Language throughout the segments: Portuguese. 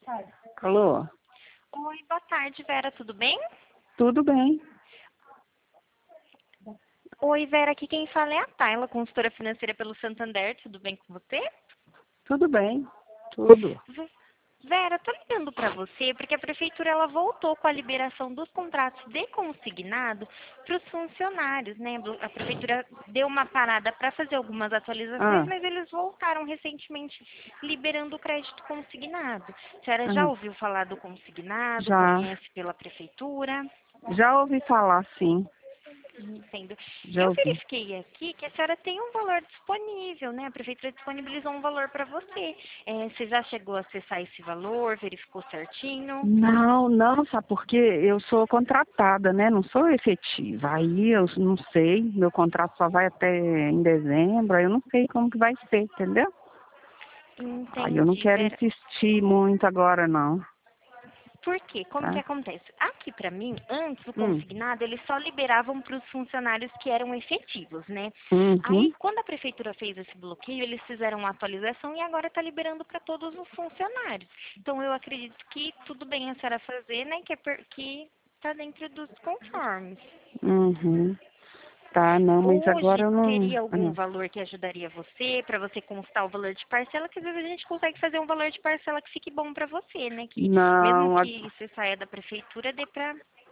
Alô? Oi, boa tarde, Vera, tudo bem? Tudo bem? Oi, Vera, aqui quem fala é a Tayla, consultora financeira pelo Santander, tudo bem com você? Tudo bem. Tudo. Vera, tô ligando para você porque a prefeitura ela voltou com a liberação dos contratos de consignado para os funcionários, né? A prefeitura deu uma parada para fazer algumas atualizações, Ah, mas eles voltaram recentemente liberando o crédito consignado. A senhora já ah, ouviu falar do consignado? já. Conhece pela prefeitura? Já ouvi falar, sim. Entendo. Já Eu ouvi. verifiquei aqui que a senhora tem um valor disponível, né? A prefeitura disponibilizou um valor para você. Você já chegou a acessar esse valor? Verificou certinho? Não, não, sabe por quê? Eu sou contratada, né? Não sou efetiva. Aí eu não sei, meu contrato só vai até em dezembro, aí eu não sei como que vai ser, entendeu? Aí eu não Entendi, quero Vera. insistir muito agora, não, Por quê? Como que tá? acontece? Aqui, para mim, antes do Hum. consignado, eles só liberavam para os funcionários que eram efetivos, né? Aí, Uhum. quando a prefeitura fez esse bloqueio, eles fizeram uma atualização e agora está liberando para todos os funcionários. Então, eu acredito que tudo bem a senhora fazer, né? Que está dentro dos conformes. Uhum. Tá, não, mas agora Hoje eu não. teria algum valor que ajudaria você, para você constar o valor de parcela, que às vezes a gente consegue fazer um valor de parcela que fique bom para você, né? Que mesmo Não, que você saia da prefeitura, dê para...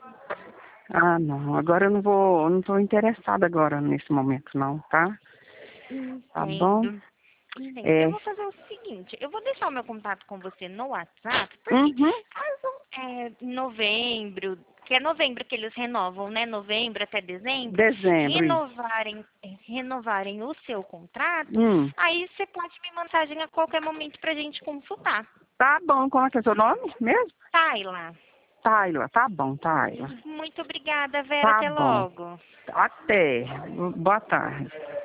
ah, não. Agora eu não vou, eu não estou interessada agora nesse momento, não, tá? Tá bom? Entendo. Entendo. Eu É. vou fazer o seguinte, eu vou deixar o meu contato com você no WhatsApp, porque Uhum. caso em novembro, que é novembro que eles renovam, né? Novembro até dezembro, Dezembro, isso. renovarem o seu contrato, Hum. aí você pode me mandar mensagem a qualquer momento pra gente consultar. Tá bom, como é que é seu nome mesmo? Tayla, Taila, tá bom, Taila. muito obrigada, Vera. Tá Até bom. logo. Até. Boa tarde.